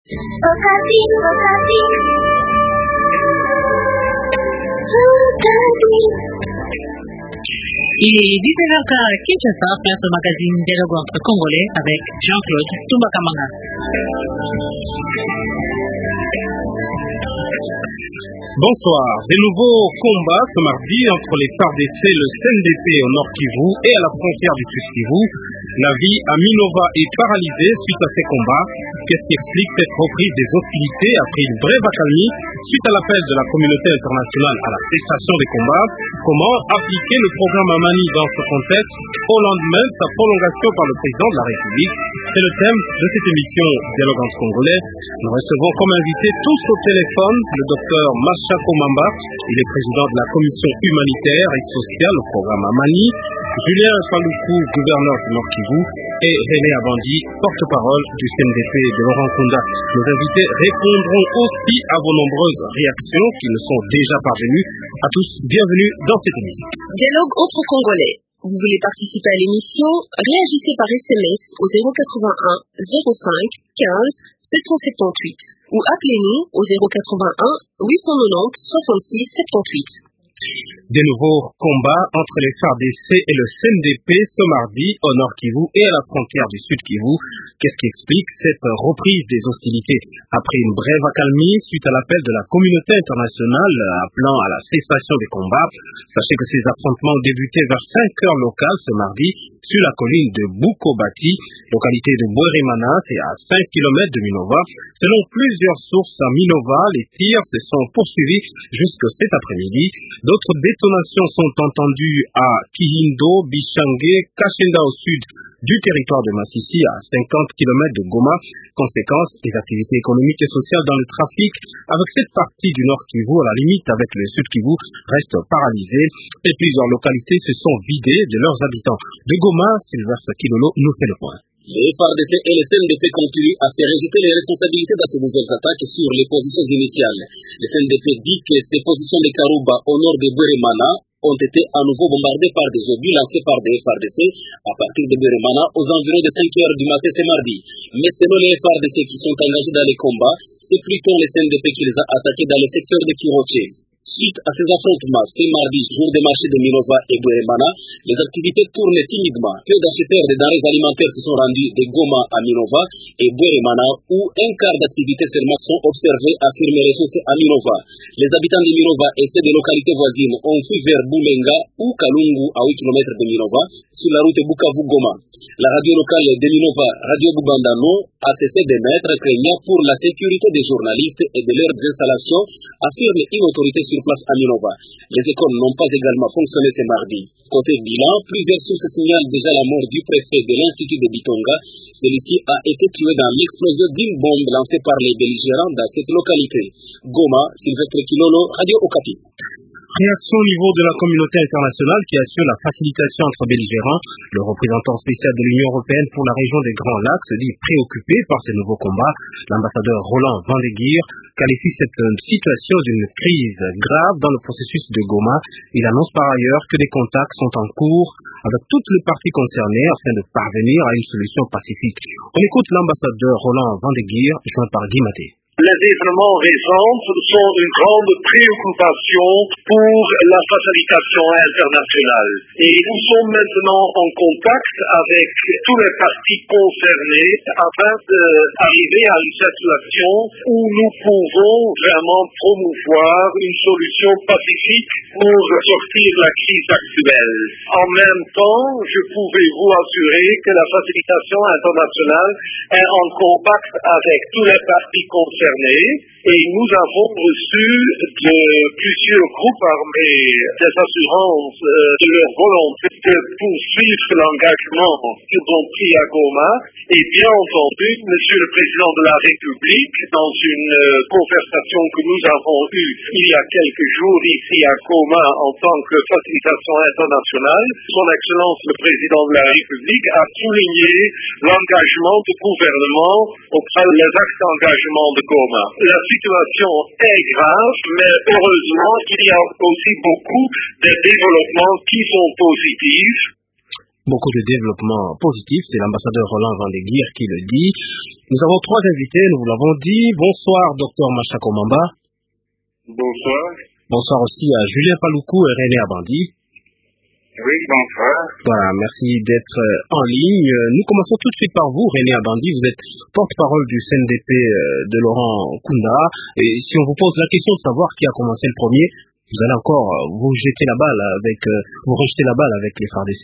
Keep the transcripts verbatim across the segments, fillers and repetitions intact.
Il est dix-neuf heures à Kinshasa, place au magazine Dialogue entre Congolais avec Jean-Claude Toumbakamanga. Bonsoir. Des nouveaux combats ce mardi entre les F A R D C et le C N D P au Nord Kivu et à la frontière du Sud Kivu. La vie à Minova est paralysée suite à ces combats. Qu'est-ce qui explique cette reprise des hostilités après une brève accalmie suite à l'appel de la communauté internationale à la cessation des combats? Comment appliquer le programme Amani dans ce contexte au lendemain de sa prolongation par le président de la République? C'est le thème de cette émission Dialogue entre Congolais. Nous recevons comme invité tous au téléphone le docteur Machako Mamba, il est président de la commission humanitaire et sociale au programme Amani, Julien Paloukou, gouverneur du Nord Kivu, et René Abandi, porte-parole du C N D P de Laurent Nkunda. Nos invités répondront aussi à vos nombreuses réactions qui nous sont déjà parvenues. À tous, bienvenue dans cette émission. Dialogue entre Congolais. Vous voulez participer à l'émission? Réagissez par S M S au zéro quatre-vingt-un zéro cinq quinze sept cent soixante-dix-huit ou appelez-nous au zéro quatre-vingt-un huit cent quatre-vingt-dix soixante-six soixante-dix-huit. Des nouveaux combats entre les F A R D C et le C N D P ce mardi au Nord Kivu et à la frontière du Sud Kivu. Qu'est-ce qui explique cette reprise des hostilités? Après une brève accalmie suite à l'appel de la communauté internationale appelant à la cessation des combats, sachez que ces affrontements ont débuté vers cinq heures locales ce mardi sur la colline de Bukobati, localité de Bweremana, c'est à cinq kilomètres de Minova. Selon plusieurs sources à Minova, les tirs se sont poursuivis jusque cet après-midi. D'autres détonations sont entendues à Kihindo, Bichange, Kashenda au sud du territoire de Massissi à cinquante kilomètres de Goma. Conséquence, les activités économiques et sociales dans le trafic avec cette partie du Nord Kivu à la limite avec le Sud Kivu restent paralysées et plusieurs localités se sont vidées de leurs habitants. De Goma, Sylvestre Kilolo nous fait le point. Les F A R D C et le C N D P continuent à faire rejeter les responsabilités dans ces nouvelles attaques sur les positions initiales. Le C N D P dit que ces positions de Karouba au nord de Bweremana ont été à nouveau bombardées par des obus lancés par des F A R D C à partir de Bweremana aux environs de cinq heures du matin ce mardi. Mais selon les F A R D C qui sont engagés dans les combats, c'est plutôt le C N D P qui les a attaqués dans le secteur de Kiroche. Suite à ces affrontements, ce mardi, jour des marchés de Minova et Bweremana, les activités tournaient timidement. Peu d'acheteurs de denrées alimentaires se sont rendus de Goma à Minova et Bweremana, où un quart d'activités seulement sont observés, affirment les sources à Minova. Les habitants de Minova et ceux des localités voisines ont fui vers Bulenga ou Kalungu à huit kilomètres de Minova, sur la route Bukavu-Goma. La radio locale de Minova, Radio Bubandano, a cessé d'émettre, craignant pour la sécurité des journalistes et de leurs installations, affirme une autorité sur place à Minova. Les écoles n'ont pas également fonctionné ce mardi. Côté bilan, plusieurs sources signalent déjà la mort du préfet de l'Institut de Bitonga. Celui-ci a été tué dans l'explosion d'une bombe lancée par les belligérants dans cette localité. Goma, Sylvestre Kilolo, Radio Okapi. Réaction au niveau de la communauté internationale qui assure la facilitation entre belligérants. Le représentant spécial de l'Union européenne pour la région des Grands Lacs se dit préoccupé par ces nouveaux combats. L'ambassadeur Roland Vandeguir qualifie cette situation d'une crise grave dans le processus de Goma. Il annonce par ailleurs que des contacts sont en cours avec toutes les parties concernées afin de parvenir à une solution pacifique. On écoute l'ambassadeur Roland Vandeguir, joint par Guy Maté. Les événements récents sont une grande préoccupation pour la facilitation internationale. Et nous sommes maintenant en contact avec tous les parties concernées afin d'arriver à une situation où nous pouvons vraiment promouvoir une solution pacifique pour sortir de la crise actuelle. En même temps, je pouvais vous assurer que la facilitation internationale est en contact avec tous les parties concernées. Et nous avons reçu de plusieurs groupes armés des assurances euh, de leur volonté de poursuivre l'engagement qu'ils ont pris à Goma. Et bien entendu, Monsieur le Président de la République, dans une euh, conversation que nous avons eue il y a quelques jours ici à Goma en tant que facilitation internationale, Son Excellence le Président de la République a souligné l'engagement du gouvernement auprès des actes d'engagement de Goma. La situation est grave, mais heureusement qu'il y a aussi beaucoup de développements qui sont positifs. Beaucoup de développements positifs, c'est l'ambassadeur Roland Vandeguir qui le dit. Nous avons trois invités, nous vous l'avons dit. Bonsoir, docteur Machako Mamba. Bonsoir. Bonsoir aussi à Julien Paloukou et René Abandi. Oui, bonsoir. Voilà, merci d'être en ligne. Nous commençons tout de suite par vous, René Abandi. Vous êtes porte-parole du C N D P de Laurent Kunda. Et si on vous pose la question de savoir qui a commencé le premier, vous allez encore vous jeter la balle avec, vous rejeter la balle avec les F A R D C.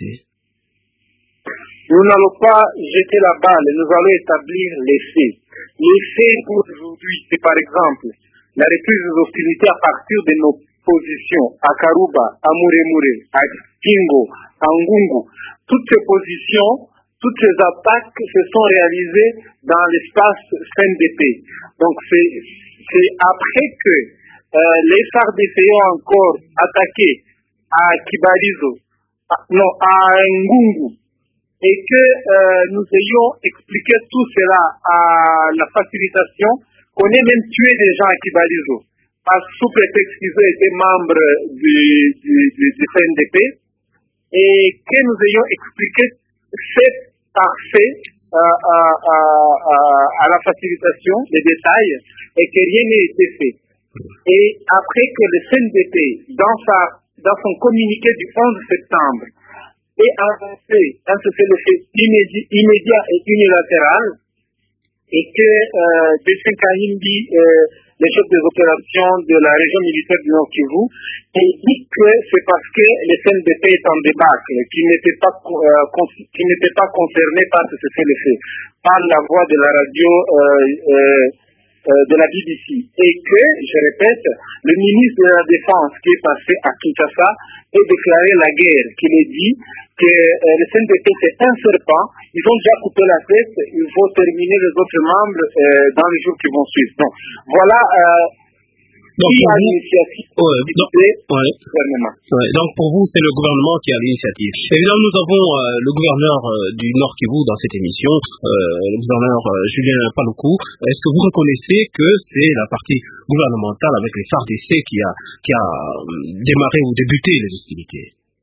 Nous n'allons pas jeter la balle, nous allons établir les faits. Les faits pour aujourd'hui, c'est par exemple la reprise des hostilités à partir de nos positions à Karuba, à Muremure, à Kingo, à Ngungu. Toutes ces positions, toutes ces attaques se sont réalisées dans l'espace C N D P. Donc c'est après que euh, les F A R D C ont encore attaqué à Kibalizo, à, non, à Ngungu, et que euh, nous ayons expliqué tout cela à la facilitation, qu'on ait même tué des gens à Kibalizo, sous prétexte qu'ils ont été membres du, du, du, du C N D P, et que nous ayons expliqué fait par fait euh, à, à, à, à la facilitation, les détails, et que rien n'a été fait. Et après que le C N D P, dans, sa, dans son communiqué du onze septembre, ait annoncé un cessez-le-feu immédiat et unilatéral, et que euh, Dessin Kahimbi, euh, le chef des opérations de la région militaire du Nord Kivu, ait dit que c'est parce que le C N D P est en débâcle, qu'il n'était pas, euh, qu'il n'était pas concerné par ce cessez-le-feu, par la voix de la radio euh, euh, de la B B C, et que, je répète, le ministre de la Défense qui est passé à Kinshasa ait déclaré la guerre, qu'il ait dit que euh, le C N D P c'est un serpent, ils ont déjà coupé la tête, il faut terminer les autres membres euh, dans les jours qui vont suivre. Donc, voilà euh, donc, qui a l'initiative ouais, du ouais. gouvernement. Ouais, donc pour vous, c'est le gouvernement qui a l'initiative. Évidemment, nous avons euh, le gouverneur euh, du Nord Kivu dans cette émission, euh, le gouverneur euh, Julien Paloukou. Est-ce que vous reconnaissez que c'est la partie gouvernementale avec les F A R D C qui a, qui a euh, démarré ou débuté les hostilités?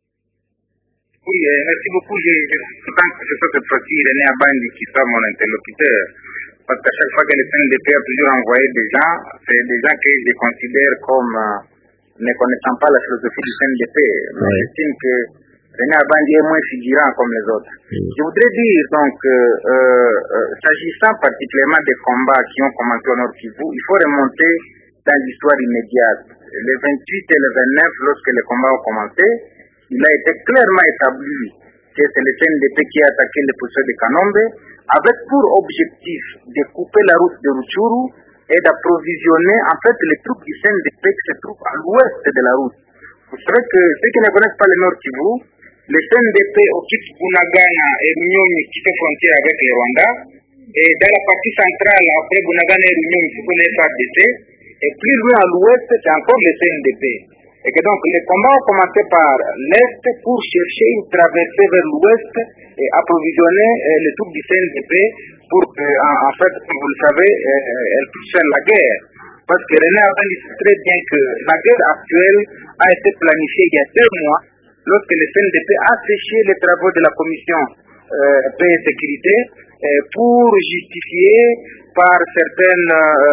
Oui, euh, merci beaucoup. Je, je, je pense que c'est cette fois-ci René Abandi qui sera mon interlocuteur. Parce qu'à chaque fois que le C N D P a toujours envoyé des gens, c'est des gens que je considère comme euh, ne connaissant pas la philosophie du C N D P. Mais ouais. J'estime que René Abandi est moins figurant comme les autres. Oui. Je voudrais dire donc, euh, euh, s'agissant particulièrement des combats qui ont commencé au Nord Kivu, il faut remonter dans l'histoire immédiate. Le vingt-huit et le vingt-neuf, lorsque les combats ont commencé, il a été clairement établi que c'est le C N D P qui a attaqué les positions de Kanombe, avec pour objectif de couper la route de Rutshuru et d'approvisionner en fait les troupes du C N D P qui se trouvent à l'ouest de la route. Vous savez que ceux qui ne connaissent pas le Nord Kivu, le C N D P occupe Bunagana et Runyonyi qui fait frontière avec le Rwanda, et dans la partie centrale, après Bunagana et Runyonyi, c'est pour les F A R D C, et plus loin à l'ouest, c'est encore le C N D P. Et que donc les combats ont commencé par l'Est pour chercher une traversée vers l'Ouest et approvisionner euh, les troupes du C N D P pour que, en, en fait, comme vous le savez, euh, elles puissent faire la guerre. Parce que René Abandi sait très bien que la guerre actuelle a été planifiée il y a deux mois, lorsque le C N D P a séché les travaux de la commission euh, paix et sécurité euh, pour justifier par certaines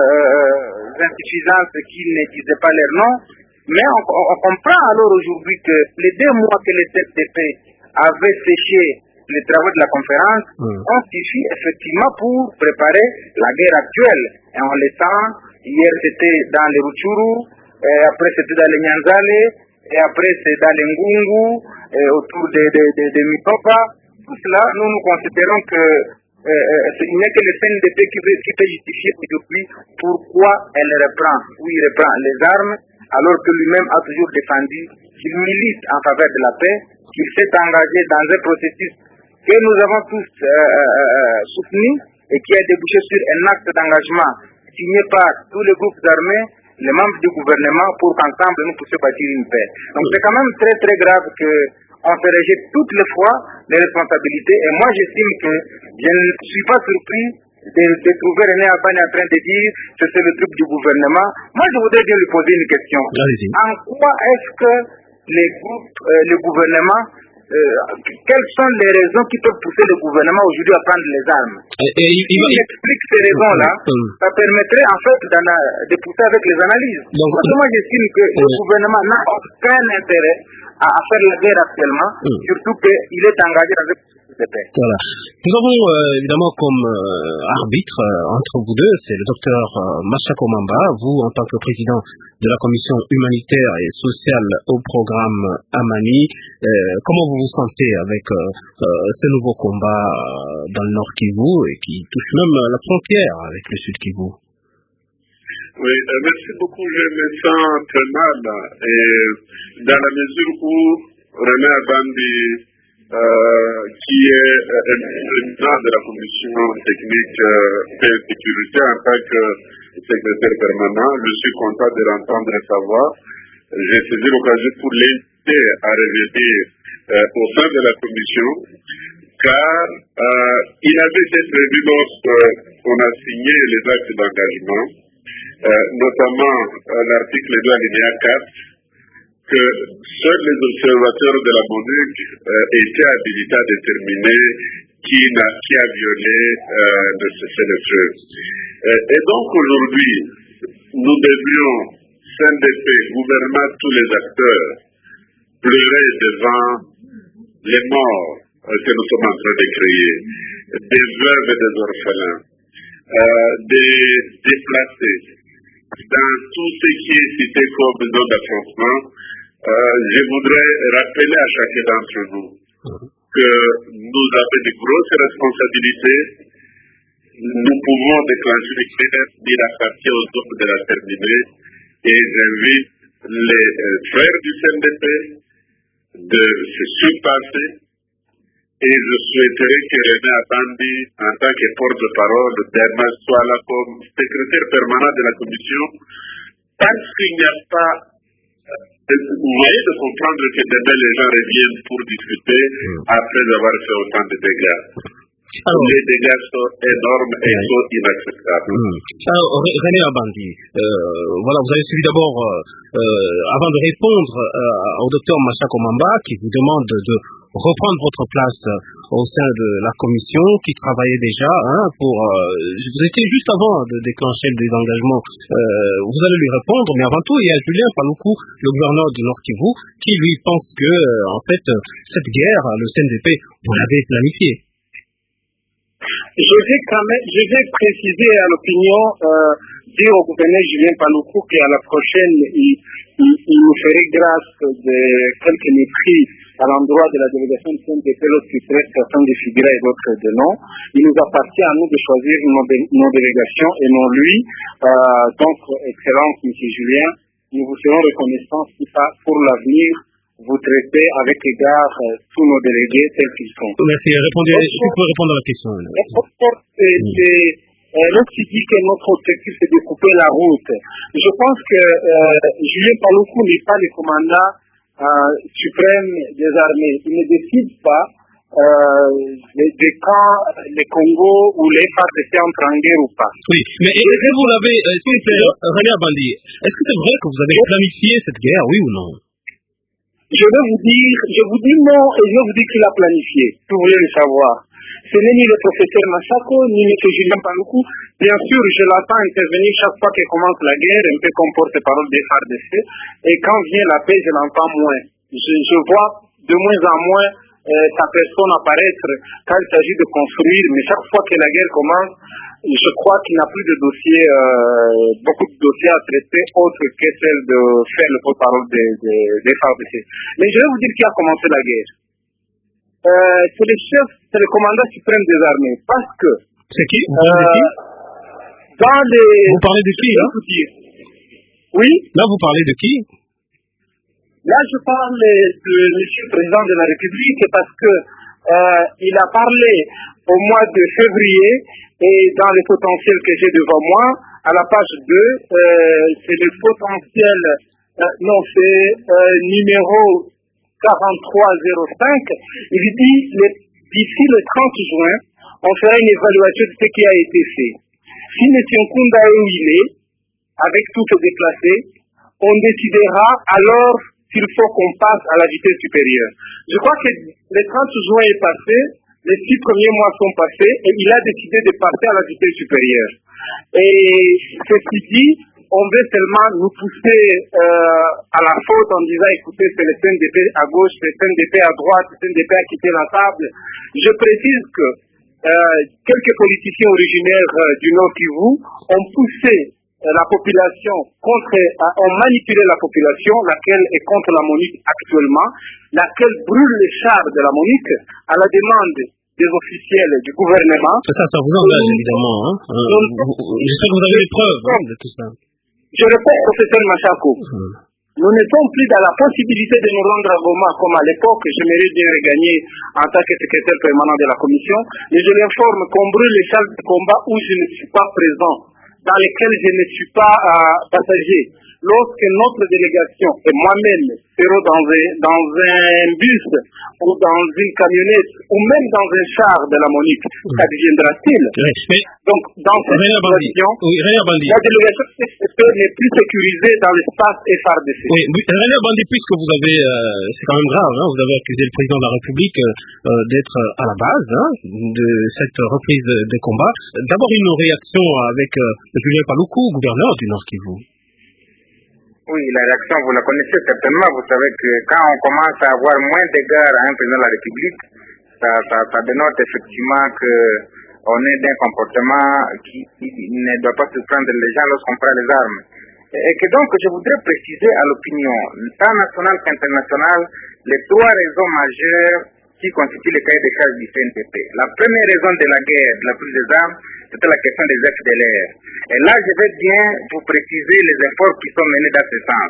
euh, insuffisances qui ne disaient pas leur nom. Mais on, on, on comprend alors aujourd'hui que les deux mois que le C N D P avait séché les travaux de la conférence mmh. ont suffi effectivement pour préparer la guerre actuelle. Et on le sent, hier c'était dans les Rutshuru, et après c'était dans les Nyanzale, et après c'est dans les Ngungu, et autour de, de, de, de Mitopa. Tout cela, nous nous considérons que euh, il n'est que le C N D P qui peut, qui peut justifier aujourd'hui pourquoi elle reprend, ou il reprend les armes, alors que lui-même a toujours défendu qu'il milite en faveur de la paix, qu'il s'est engagé dans un processus que nous avons tous euh, euh, soutenu et qui a débouché sur un acte d'engagement signé par tous les groupes armés, les membres du gouvernement, pour qu'ensemble nous puissions bâtir une paix. Donc c'est quand même très très grave qu'on se rejette toutes les fois les responsabilités, et moi j'estime que je ne suis pas surpris De, de trouver René Abandi en train de dire que c'est le truc du gouvernement. Moi, je voudrais bien lui poser une question. En quoi est-ce que les groupes, euh, le gouvernement euh, quelles sont les raisons qui peuvent pousser le gouvernement aujourd'hui à prendre les armes. Et, et, il, si on explique ces raisons-là, mmh. ça permettrait en fait de pousser avec les analyses. Donc, parce que moi j'estime que mmh. le gouvernement n'a aucun intérêt à, à faire la guerre actuellement, mmh. surtout qu'il est engagé dans le processus de paix. Voilà. Nous avons euh, évidemment comme euh, arbitre euh, entre vous deux, c'est le docteur euh, Machako Mamba, vous en tant que président de la commission humanitaire et sociale au programme Amani. Euh, comment vous vous sentez avec euh, euh, ce nouveau combat euh, dans le Nord Kivu et qui touche même la frontière avec le Sud Kivu? Oui, euh, merci beaucoup. Je me sens très mal et dans la mesure où René Abandi, euh, qui est euh, président de la commission technique euh, de sécurité en tant que secrétaire permanent, je suis content de l'entendre sa voix. J'ai saisi l'occasion pour l'inviter à revenir euh, au sein de la commission, car euh, il avait été prévu lorsqu'on a signé les actes d'engagement, euh, notamment euh, l'article deux alinéa quatre, que seuls les observateurs de la MONUC euh, étaient habilités à déterminer qui, n'a, qui a violé euh, le cessez-le-feu. Euh, et donc aujourd'hui, nous devions, C N D P, gouvernement, tous les acteurs, pleurer devant les morts euh, que nous sommes en train de créer, des veuves et des orphelins, euh, des déplacés, dans tout ce qui est cité comme zone d'affrontement. Euh, je voudrais rappeler à chacun d'entre nous que nous avons de grosses responsabilités. Nous pouvons déclencher les guerres, il appartient aux autres de la terminer. Et j'invite les euh, frères du C N D P de se surpasser. Et je souhaiterais que René Abandi, en tant que porte-parole, d'Hermas, soit là comme secrétaire permanent de la commission, parce qu'il n'y a pas vous voyez de comprendre que demain les gens reviennent pour discuter après avoir fait autant de dégâts. Alors, les dégâts sont énormes et oui. sont inacceptables. Mmh. Alors, René Abandi, euh, voilà, vous avez suivi d'abord, euh, avant de répondre euh, au docteur Machako Mamba, qui vous demande de reprendre votre place au sein de la commission qui travaillait déjà hein, pour... Euh, vous étiez juste avant de déclencher le désengagement. Euh, vous allez lui répondre, mais avant tout, il y a Julien Paluku, le gouverneur du Nord Kivu, qui lui pense que, euh, en fait, cette guerre, le C N D P, vous l'avez planifiée. Je vais quand même, je vais préciser à l'opinion, euh, dire au gouverneur Julien Paluku qu'à la prochaine, il, il, il nous ferait grâce de quelques mépris à l'endroit de la délégation du C N D P lorsqu'il traite certains de figurants et d'autres de noms. Il nous appartient à nous de choisir nos, dé, nos délégations et non lui. Euh, donc, Excellence, M. Julien, nous vous serons reconnaissants si pas pour l'avenir vous traitez avec égard euh, tous nos délégués tels qu'ils sont. Merci. Répondez, si vous pouvez répondre à la question. Lorsqu'il dit que notre objectif c'est de couper la route, je pense que euh, Julien Paluku n'est pas le commandant euh, suprême des armées. Il ne décide pas euh, de, de quand le Congo ou les F A R D C entrent en guerre ou pas. Oui, mais est-ce que vous l'avez, est-ce que c'est René Abandi, est-ce que c'est vrai que vous avez planifié cette guerre, oui ou non? Je vais vous dire, je vous dis non et je vous dis qu'il a planifié. Vous voulez le savoir. Ce n'est ni le professeur Machako, ni M. Julien Paluku. Bien sûr, je l'attends intervenir chaque fois qu'il commence la guerre, un peu comme porte-parole des F A R D C. Et quand vient la paix, je l'entends moins. Je, je vois de moins en moins euh, sa personne apparaître quand il s'agit de construire. Mais chaque fois que la guerre commence, je crois qu'il n'a plus de dossiers, euh, beaucoup de dossiers à traiter autres que celle de faire le porte-parole des, des, des F A R D C. Mais je vais vous dire qui a commencé la guerre. Euh, c'est le chef, c'est le commandant suprême des armées. Parce que... C'est qui? Vous parlez euh, de qui? Dans les... Vous parlez de qui, là? Vous dire. Oui? Là, vous parlez de qui? Là, je parle de monsieur le président de la République parce que euh, il a parlé au mois de février et dans le potentiel que j'ai devant moi, à la page deux, euh, c'est le potentiel, euh, non, c'est euh, numéro quarante-trois zéro cinq, il dit d'ici le trente juin, on fera une évaluation de ce qui a été fait. Si M. Nkunda est où il est, avec tout ce déplacé, on décidera alors s'il faut qu'on passe à la vitesse supérieure. Je crois que le trente juin est passé, les six premiers mois sont passés et il a décidé de passer à la vitesse supérieure. Et ceci dit, on veut seulement nous pousser euh, à la faute en disant écoutez, c'est le C N D P à gauche, c'est le C N D P à droite, le C N D P a quitté la table. Je précise que euh, quelques politiciens originaires euh, du Nord Kivu ont poussé euh, la population contre, euh, ont manipulé la population, laquelle est contre la MONUC actuellement, laquelle brûle les chars de la MONUC à la demande des officiels du gouvernement. Ça, ça vous engage évidemment. Hein. Euh, J'espère que vous avez des preuves hein, de tout ça. Je réponds au professeur Machako. Mmh. Nous ne sommes plus dans la possibilité de nous rendre à Goma comme à l'époque. J'aimerais bien regagner en tant que secrétaire permanent de la commission. Mais je l'informe qu'on brûle les salles de combat où je ne suis pas présent, dans lesquelles je ne suis pas euh, passager. Lorsque notre délégation et moi-même serons dans un, dans un bus ou dans une camionnette ou même dans un char de la MONUC, mmh. qu'adviendra-t-il? Oui. Donc, dans cette situation, oui, la délégation n'est plus sécurisée dans l'espace F R D C. Oui, René Bandi, puisque vous avez, euh, c'est quand même grave, hein, vous avez accusé le président de la République euh, d'être à la base hein, de cette reprise des combats. D'abord, une réaction avec euh, Julien Paluku, gouverneur du Nord Kivu. Oui, la réaction, vous la connaissez certainement. Vous savez que quand on commence à avoir moins d'égards à un président de la République, ça, ça, ça dénote effectivement qu'on est d'un comportement qui, qui ne doit pas surprendre les gens lorsqu'on prend les armes. Et que donc, je voudrais préciser à l'opinion, tant nationale qu'internationale, les trois raisons majeures qui constituent le cahier des charges du C N D P. La première raison de la guerre, de la prise des armes, c'était la question des F D L R. Et là, je vais bien vous préciser les efforts qui sont menés dans ce sens.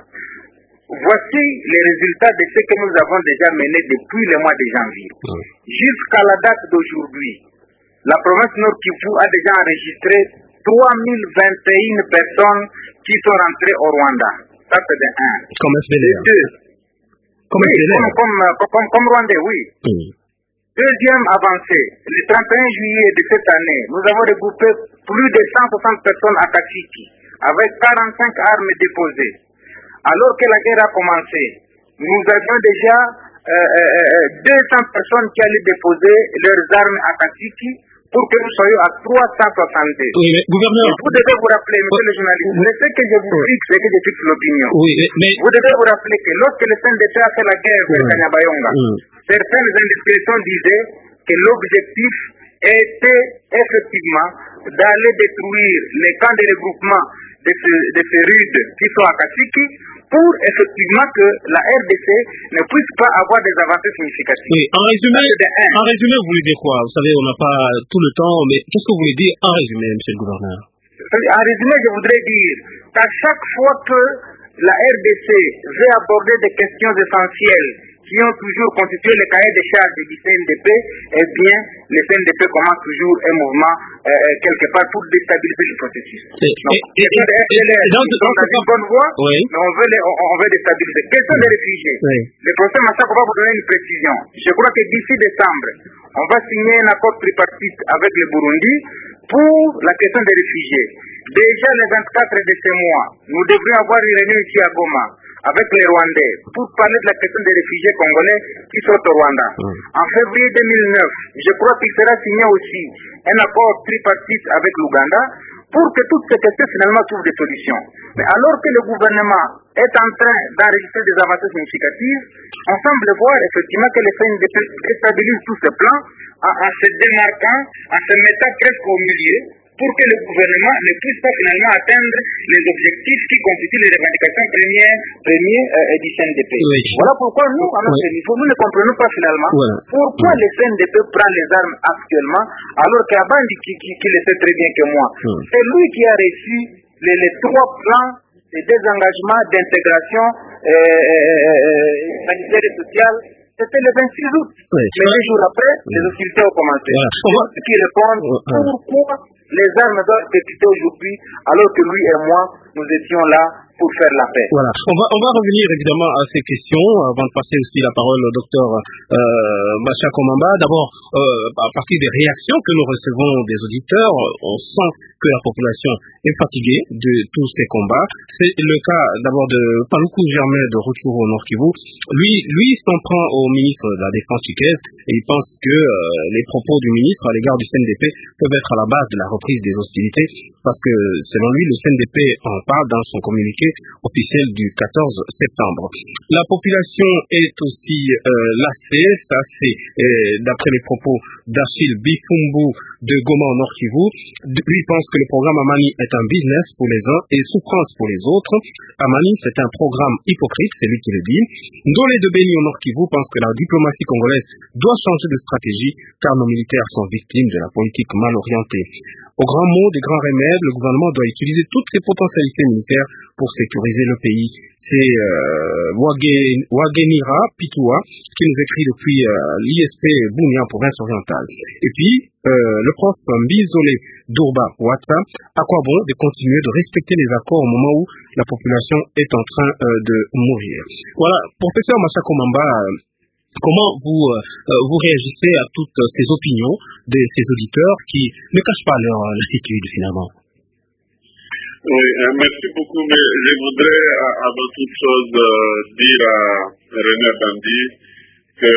Voici les résultats de ce que nous avons déjà mené depuis le mois de janvier. Mmh. Jusqu'à la date d'aujourd'hui, la province Nord Kivu a déjà enregistré trois mille vingt et une personnes qui sont rentrées au Rwanda. Ça, c'est de un. Comme F D L R. De deux. Comme, oui, comme, comme, comme, comme Rwandais, oui. Mmh. Deuxième avancée, le trente et un juillet de cette année, nous avons regroupé plus de cent soixante personnes à Kasiki, avec quarante-cinq armes déposées. Alors que la guerre a commencé, nous avions déjà euh, euh, deux cents personnes qui allaient déposer leurs armes à Kasiki pour que nous soyons à trois cent soixante-deux. Oui, mais gouverneur... Vous devez vous rappeler, monsieur oui. le journaliste, mais ce que je vous fixe, c'est que je fixe l'opinion. Oui, mais... Vous devez vous rappeler que lorsque le C N D P a fait la guerre vers oui. Kanyabayonga, oui. certaines indiscrétions disaient que l'objectif était effectivement d'aller détruire les camps de regroupement de, ce, de ces rudes qui sont à Kasiki pour effectivement que la R D C ne puisse pas avoir des avancées significatives. Oui, en résumé, en résumé, vous voulez dire quoi? Vous savez, on n'a pas tout le temps, mais qu'est-ce que vous voulez dire en résumé, monsieur le gouverneur? En résumé, je voudrais dire qu'à chaque fois que la R D C veut aborder des questions essentielles qui ont toujours constitué le cahier des charges du C N D P, eh bien, le C N D P commence toujours un mouvement euh, quelque part pour déstabiliser le processus. Et, donc, et, et, et, et, donc, donc, dans une bonne voie, oui. mais on veut, les, on, on veut déstabiliser. Question des réfugiés. Oui. Le professeur Massako va vous donner une précision. Je crois que d'ici décembre, on va signer un accord tripartite avec le Burundi pour la question des réfugiés. Déjà le vingt-quatre de ce mois, nous devrions avoir une réunion ici à Goma avec les Rwandais pour parler de la question des réfugiés congolais qui sont au Rwanda. Mmh. En février deux mille neuf, je crois qu'il sera signé aussi un accord tripartite avec l'Ouganda pour que toutes ces questions finalement trouvent des solutions. Mais alors que le gouvernement est en train d'enregistrer des avancées significatives, on semble voir effectivement que le C N D P déstabilise tous ces plans en, en se démarquant, en se mettant presque au milieu, pour que le gouvernement ne puisse pas finalement atteindre les objectifs qui constituent les revendications premières, premières euh, du C N D P. Oui. Voilà pourquoi nous, à notre oui. niveau, nous ne comprenons pas finalement ouais. pourquoi ouais. le C N D P prend les armes actuellement, alors qu'Abandi, qui, qui, qui le sait très bien que moi, ouais. c'est lui qui a reçu les, les trois plans de désengagement, d'intégration sanitaire et sociale. C'était le vingt-six août. Oui. Mais deux jours après, oui. les hostilités ont commencé. Voilà. Ce qui répondent pourquoi les armes doivent être quittées aujourd'hui, alors que lui et moi, nous étions là pour faire la paix. Voilà. On va, on va revenir évidemment à ces questions, avant de passer aussi la parole au docteur euh, Machako Mamba. D'abord, euh, à partir des réactions que nous recevons des auditeurs, on sent que la population est fatiguée de tous ces combats. C'est le cas d'abord de Paluku Germain de Rutshuru au Nord Kivu. Lui, lui s'en prend au ministre de la Défense Tshisekedi et il pense que euh, les propos du ministre à l'égard du C N D P peuvent être à la base de la reprise des hostilités parce que selon lui, le C N D P en parle dans son communiqué officiel du quatorze septembre. La population est aussi euh, lassée, ça c'est euh, d'après les propos d'Achille Bifumbu de Goma au Nord Kivu. Lui pense que le programme Amani est un business pour les uns et souffrance pour les autres. Amani, c'est un programme hypocrite, c'est lui qui le dit. Ndolé de Beni au Nord Kivu pense que la diplomatie congolaise doit changer de stratégie car nos militaires sont victimes de la politique mal orientée. Au grand mot, des grands remèdes, le gouvernement doit utiliser toutes ses potentialités militaires pour sécuriser le pays. C'est euh, Wagenira Pitoua qui nous écrit depuis euh, l'I S P Bounia, province orientale. Et puis, euh, le prof Mbizole Dourba Ouatta, à quoi bon de continuer de respecter les accords au moment où la population est en train euh, de mourir. Voilà, professeur Masako Mamba, euh, comment vous, euh, vous réagissez à toutes ces opinions de ces auditeurs qui ne cachent pas leur lassitude finalement? Oui, euh, merci beaucoup, mais je voudrais avant toute chose euh, dire à René Bandi que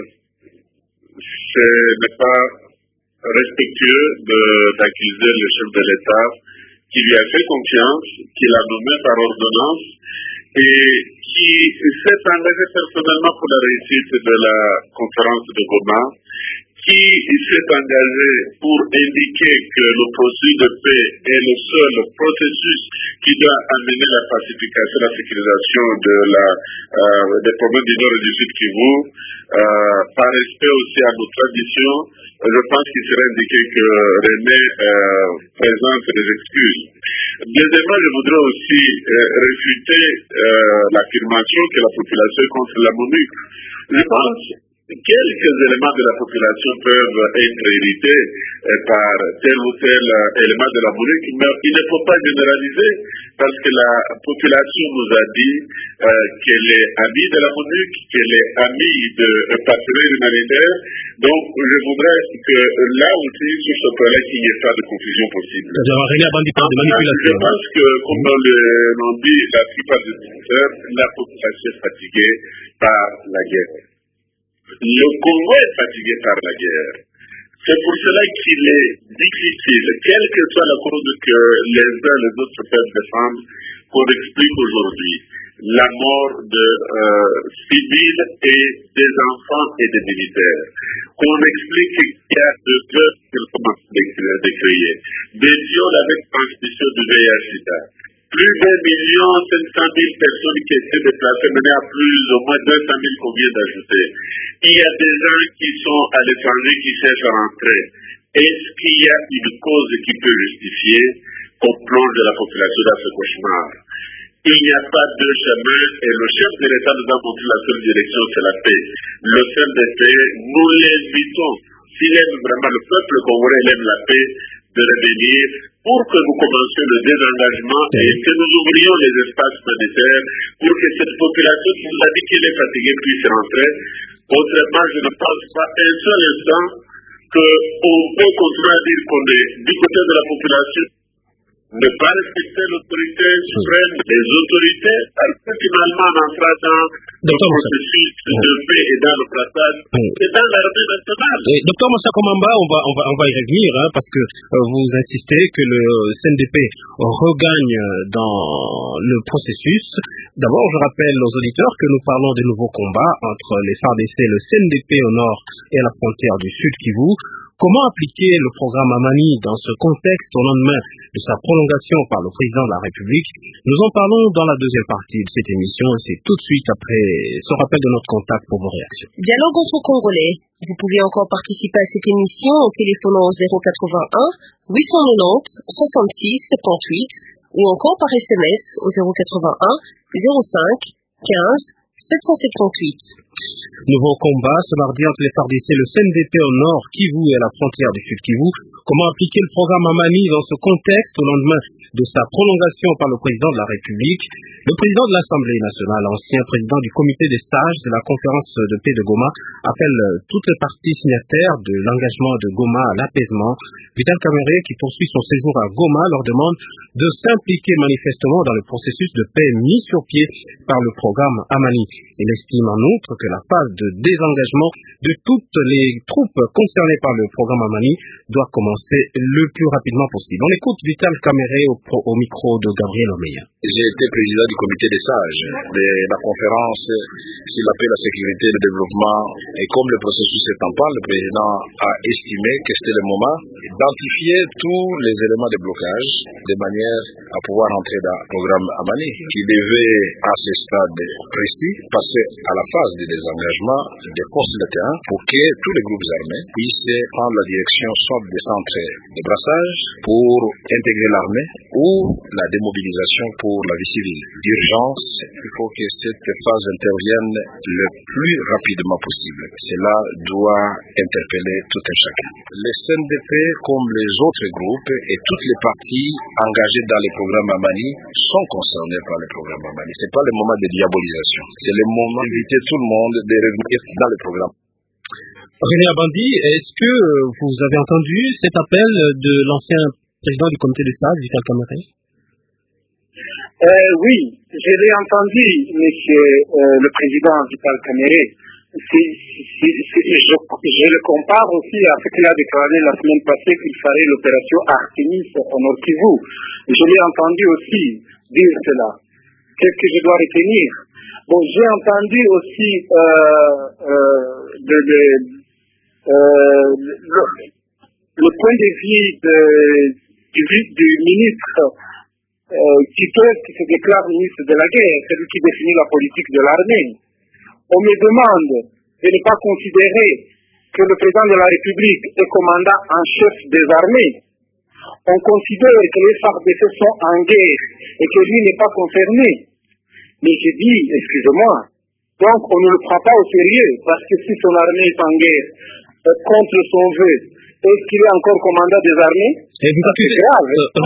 ce n'est pas respectueux d'accuser le chef de l'État qui lui a fait confiance, qui l'a nommé par ordonnance et qui s'est engagé personnellement pour la réussite de la conférence de Goma, qui s'est engagé pour indiquer que le processus de paix est le seul processus qui doit amener la pacification, la sécurisation de la, euh, des problèmes du Nord et du Sud Kivu, euh, par respect aussi à nos traditions. Je pense qu'il serait indiqué que René euh, présente des excuses. Deuxièmement, je voudrais aussi euh, réfuter euh, l'affirmation que la population est contre la MONUC. Je pense quelques éléments de la population peuvent être hérités euh, par tel ou tel euh, élément de la MONUC, mais il ne faut pas généraliser parce que la population nous a dit euh, qu'elle est amie de la MONUC, qu'elle est amie de euh, partenaires humanitaires. Donc, je voudrais que là aussi, sur ce point-là, qu'il n'y ait pas de confusion possible. Je pense que, comme l'ont dit la plupart des auditeurs, la population est fatiguée par la guerre. Le Congo est fatigué par la guerre. C'est pour cela qu'il est difficile, quelle que soit la cause que les uns et les autres peuvent défendre, qu'on explique aujourd'hui la mort de euh, civils et des enfants et des militaires. Qu'on explique qu'il y a de deux qu'ils commencent à décrire. Des viols avec transmission du V I H-Sida. Plus d'un million cinq cent mille personnes qui étaient déplacées, menées à plus ou moins deux cent mille qu'on vient d'ajouter. Il y a des gens qui sont à l'étranger qui cherchent à rentrer. Est-ce qu'il y a une cause qui peut justifier qu'on plonge la population dans ce cauchemar? Il n'y a pas deux chemins et le chef de l'État nous a montré la seule direction, c'est la paix. Le C N D P, nous l'invitons, s'il aime vraiment le peuple congolais, il aime la paix, de revenir pour que nous commencions le désengagement et que nous ouvrions les espaces humanitaires pour que cette population qui nous a dit qu'elle est fatiguée puisse rentrer. Autrement, je ne pense pas un seul instant qu'on peut continuer à dire qu'on est du côté de la population, ne pas respecter l'autorité suprême, les autorités, parce que finalement, en entrant dans le processus de paix et dans le passage, c'est dans l'armée nationale. Docteur Masako Mamba, on va, on va, on va y revenir, hein, parce que euh, vous insistez que le C N D P regagne dans le processus. D'abord, je rappelle aux auditeurs que nous parlons des nouveaux combats entre les F A R D C et le C N D P au nord et à la frontière du Sud Kivu. Comment appliquer le programme Amani dans ce contexte au lendemain de sa prolongation par le président de la République? Nous en parlons dans la deuxième partie de cette émission. C'est tout de suite après ce rappel de notre contact pour vos réactions. Dialogue entre Congolais. Vous pouvez encore participer à cette émission en téléphonant au zéro quatre-vingt-un huit cent quatre-vingt-dix soixante-six soixante-dix-huit ou encore par S M S au zéro quatre-vingt-un zéro cinq quinze sept cent soixante-dix-huit. Nouveau combat ce mardi entre les F A R D C et le C N D P au nord Kivu et à la frontière du Sud Kivu. Comment appliquer le programme Amani dans ce contexte au lendemain de sa prolongation par le président de la République. Le président de l'Assemblée nationale, ancien président du comité des sages de la conférence de paix de Goma, appelle toutes les parties signataires de l'engagement de Goma à l'apaisement. Vital Kamerhe, qui poursuit son séjour à Goma, leur demande de s'impliquer manifestement dans le processus de paix mis sur pied par le programme Amani. Il estime en outre que la phase de désengagement de toutes les troupes concernées par le programme Amani doit commencer le plus rapidement possible. On écoute Vital Kamerhe au, au micro de Gabriel Omeya. J'ai été président du comité des sages de la conférence sur la paix, la sécurité et le développement. Et comme le processus est en panne, le président a estimé que c'était le moment d'identifier tous les éléments de blocage de manière à pouvoir entrer dans le programme Amani, qui devait, à ce stade précis, passer à la phase de désengagement des forces de terrain pour que tous les groupes armés puissent prendre la direction soit des centres de brassage pour intégrer l'armée ou la démobilisation pour la vie civile. D'urgence, il faut que cette phase intervienne le plus rapidement possible. Cela doit interpeller tout un chacun. Le C N D P, comme les autres groupes et toutes les parties engagées dans les programmes Amani, sont concernés par le programme Amani. Ce n'est pas le moment de diabolisation. C'est le moment d'inviter tout le monde de revenir dans le programme. René Abandi, est-ce que vous avez entendu cet appel de l'ancien président du comité des sages, Vital Kamerhe? Euh, oui, je l'ai entendu, monsieur euh, le président Vital Kamerhe. C'est, c'est, c'est, je, je le compare aussi à ce qu'il a déclaré la semaine passée qu'il ferait l'opération Artemis au Nord Kivu. Je l'ai entendu aussi dire cela. Qu'est-ce que je dois retenir? Bon, j'ai entendu aussi euh, euh, de, de, euh, le, le point de vue de, du, du ministre euh, qui, peut, qui se déclare ministre de la guerre, celui qui définit la politique de l'armée. On me demande de ne pas considérer que le président de la République est commandant en chef des armées. On considère que les F A R D C sont en guerre et que lui n'est pas concerné. Mais je dis, excusez-moi, donc on ne le prend pas au sérieux, parce que si son armée est en guerre euh, contre son vœu, est-ce qu'il est encore commandant des armées? Et vous accusez grave.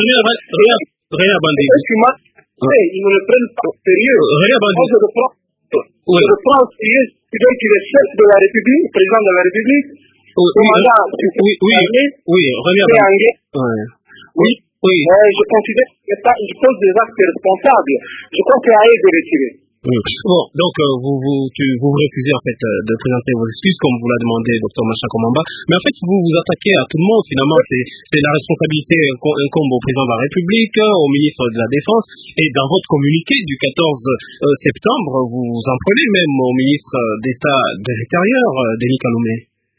René Abandi. Ils ne le prennent pas au sérieux. René Abandi. Moi, je le prends. Oui. Je le prends au sérieux, c'est-à-dire qu'il est chef de la République, président de la République, oui, commandant oui, oui, oui, oui, René Abandi. Oui, oui. oui. Euh, je considère que ça, il pose des actes responsables. Je crois qu'il y a à de retirer. Oui. Bon, donc euh, vous, vous, tu, vous vous refusez en fait euh, de présenter vos excuses comme vous l'a demandé docteur Macha Komamba, mais en fait vous vous attaquez à tout le monde finalement, c'est, c'est la responsabilité incombe au président de la République, au ministre de la Défense, et dans votre communiqué du quatorze septembre, vous vous en prenez même au ministre d'État de l'Intérieur, Denis Kaloumé.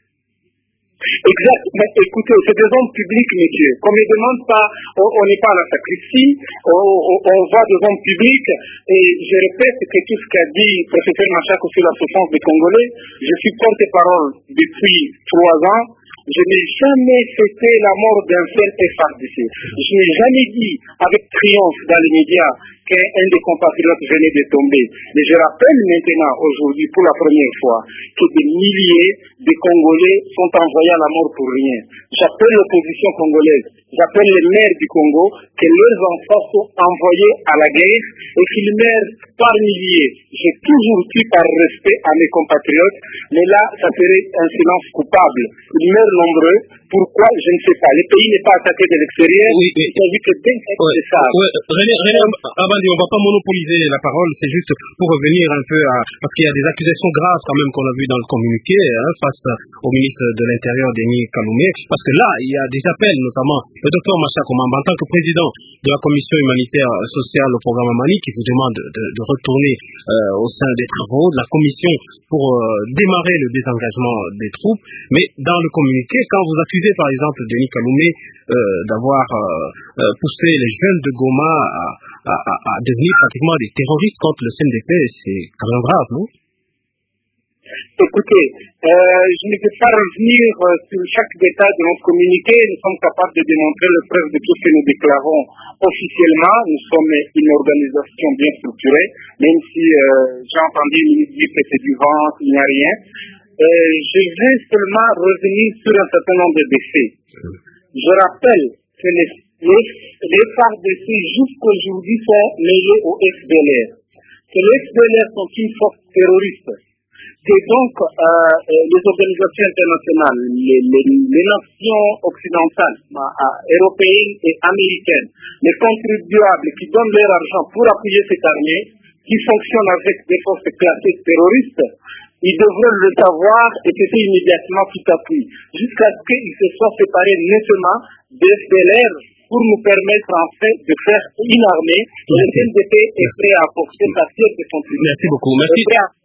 Exact. Mais écoutez, c'est des hommes publics, messieurs. Qu'on ne demande pas, on n'est pas à la sacristie, on, on, on va des hommes publics. Et je répète que tout ce qu'a dit le professeur Machak sur la souffrance des Congolais, je suis porte-parole depuis trois ans. Je n'ai jamais fêté la mort d'un seul F A R D C. Je n'ai jamais dit avec triomphe dans les médias qu'un des compatriotes venait de tomber. Mais je rappelle maintenant, aujourd'hui, pour la première fois, que des milliers de Congolais sont envoyés à la mort pour rien. J'appelle l'opposition congolaise, j'appelle les maires du Congo, que leurs enfants sont envoyés à la guerre et qu'ils meurent par milliers. J'ai toujours dit par respect à mes compatriotes, mais là, ça serait un silence coupable. Ils meurent nombreux. Pourquoi? Je ne sais pas. Le pays n'est pas attaqué de l'extérieur. Oui, oui. Il s'agit que d'un ouais, de ça. Ouais. René, René Abandi, on ne va pas monopoliser la parole. C'est juste pour revenir un peu à... Parce qu'il y a des accusations graves quand même qu'on a vues dans le communiqué hein, face au ministre de l'Intérieur, Denis Kaloumé. Parce que là, il y a des appels, notamment le docteur Macha Komamba, en tant que président de la commission humanitaire sociale au programme Amani, qui vous demande de, de retourner euh, au sein des travaux de la commission pour euh, démarrer le désengagement des troupes. Mais dans le communiqué, quand vous accusez par exemple Denis Kaloumé euh, d'avoir euh, euh, poussé les jeunes de Goma à, à, à, à devenir pratiquement des terroristes contre le C N D P, c'est quand même grave, non? Écoutez, euh, je ne peux pas revenir euh, sur chaque détail de notre communiqué. Nous sommes capables de démontrer le preuve de tout ce que nous déclarons officiellement. Nous sommes une organisation bien structurée, même si euh, j'ai entendu le ministre dire que c'est du vent, il n'y a rien. Euh, je vais seulement revenir sur un certain nombre de défaits. Je rappelle que les les, les F A R D C jusqu'aujourd'hui sont mêlés au F D L R. Que les F D L R sont une force terroriste. Et donc, euh, les organisations internationales, les, les, les nations occidentales, euh, européennes et américaines, les contribuables qui donnent leur argent pour appuyer cette armée, qui fonctionne avec des forces classées terroristes, ils devraient le savoir et cesser immédiatement tout appui, jusqu'à ce qu'ils se soient séparés nettement des F D L R pour nous permettre en fait de faire une armée. Le C N D P est prêt à apporter sa pièce de contribution. Merci beaucoup. Merci.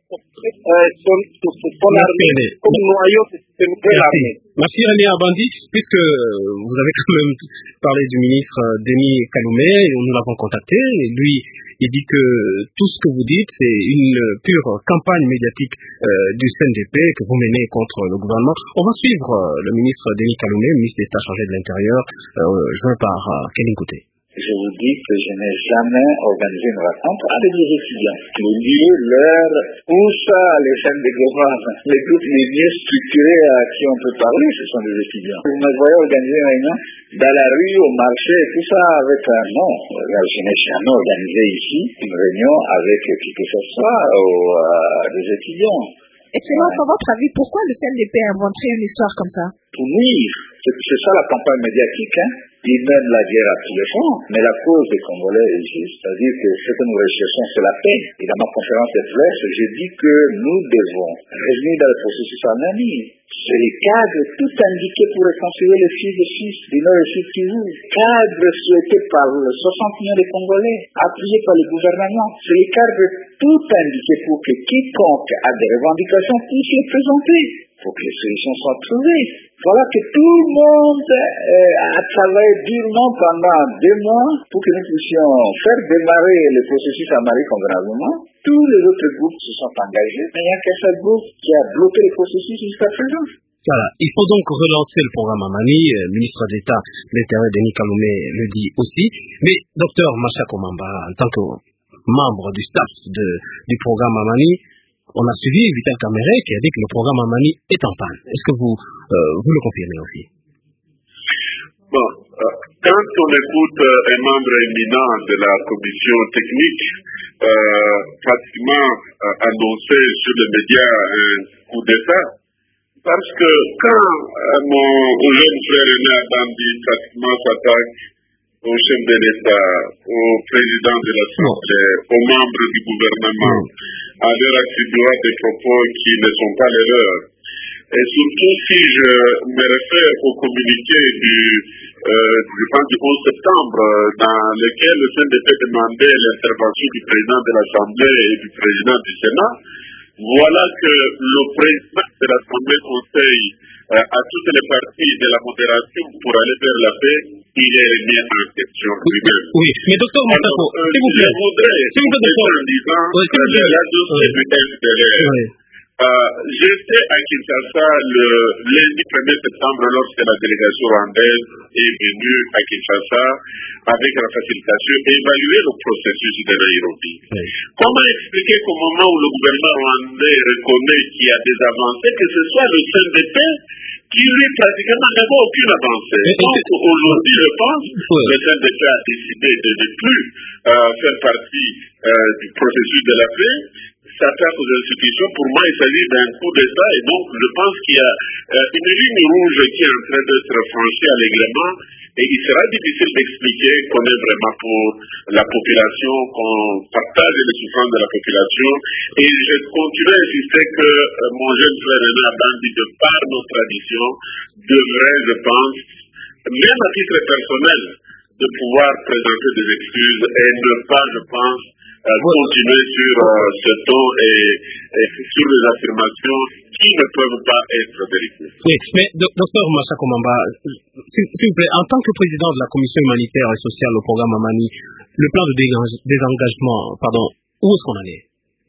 Euh, son, son, son armée, comme noyau de cette nouvelle armée. Merci René Abandi, puisque vous avez quand même parlé du ministre Denis Kalume, nous l'avons contacté, et lui, il dit que tout ce que vous dites, c'est une pure campagne médiatique euh, du C N D P que vous menez contre le gouvernement. On va suivre euh, le ministre Denis Kalume, ministre d'État chargé de l'Intérieur, euh, joint par euh, Kevin Couté. Je vous dis que je n'ai jamais organisé une rencontre avec les étudiants. Le lieu, l'heure, où ça, les chaînes de gouvernement, les groupes les mieux structurés à qui on peut parler, ce sont des étudiants. Vous me voyez organiser une réunion dans la rue, au marché, tout ça avec un nom. Je n'ai jamais organisé ici une réunion avec qui que ce soit ou euh, des étudiants. Excellence, à votre avis, pourquoi le C N D P a inventé une histoire comme ça? Pour nuire. C'est, c'est ça la campagne médiatique, hein. Ils mènent la guerre à tous les fronts, mais la cause des Congolais est juste. C'est-à-dire que ce que nous recherchons, c'est la paix. Et dans ma conférence de presse, j'ai dit que nous devons revenir dans le processus harmonique. C'est les cadres tout indiqués pour réconcilier les fils et fils du Nord et Sud Kivu. Cadres souhaités par les soixante millions de Congolais, appuyés par le gouvernement. C'est les cadres tout indiqués pour que quiconque a des revendications puisse les présenter, pour que les solutions soient trouvées. Voilà que tout le monde euh, a travaillé durement pendant deux mois pour que nous puissions faire démarrer le processus à Marie convenablement. Tous les autres groupes se sont engagés, mais il n'y a qu'un seul groupe qui a bloqué le processus jusqu'à présent. Voilà. Il faut donc relancer le programme Amani. Le ministre d'État de l'Intérieur, Denis Kalume, le dit aussi. Mais docteur Machako Mamba, en tant que membre du staff de, du programme Amani, on a suivi Vital Kamerhe qui a dit que le programme Amani est en panne. Est-ce que vous, euh, vous le confirmez aussi? Bon, euh, quand on écoute euh, un membre éminent de la commission technique euh, pratiquement euh, annoncer sur les médias un coup d'État, parce que quand euh, mon jeune frère René Abandi pratiquement s'attaque au chef de l'État, au président de l'Assemblée, aux membres du gouvernement, à leur attribuant des propos qui ne sont pas les leurs. Et surtout si je me réfère au communiqué du, euh, je pense du onze septembre, dans lequel le C N D P demandait l'intervention du président de l'Assemblée et du président du Sénat, voilà que le président de l'Assemblée conseille euh, à toutes les parties de la modération pour aller vers la paix, il est remis en question lui-même. Oui, mais docteur Machako, euh, s'il vous plaît. Je voudrais, s'il vous plaît, en disant, oui, s'il vous plaît. la dossier du F D L R. Oui. Euh, j'étais à Kinshasa le lundi premier septembre lorsque la délégation rwandaise est venue à Kinshasa avec la facilitation et évaluer le processus de Nairobi. Oui. Comment expliquer qu'au moment où le gouvernement rwandais reconnaît qu'il y a des avancées, que ce soit le C N D P qui lui pratiquement n'a aucune avancée. Donc aujourd'hui, je pense, oui. le C N D P a décidé de ne plus euh, faire partie euh, du processus de la paix. S'attaque aux institutions, pour moi, il s'agit d'un coup d'État et donc je pense qu'il y a euh, une ligne rouge qui est en train d'être franchie allègrement et il sera difficile d'expliquer qu'on est vraiment pour la population, qu'on partage les souffrances de la population et je continue à insister que euh, mon jeune frère René Abandi, de par nos traditions, devrait, je pense, même à titre personnel, de pouvoir présenter des excuses et ne pas, je pense, Euh, continuer sur euh, ce ton et, et sur les affirmations qui ne peuvent pas être vérifiées. Oui, mais docteur Machako Mamba, s'il vous plaît, en tant que président de la commission humanitaire et sociale au programme Amani, le plan de désengagement, pardon, où est-ce qu'on en est?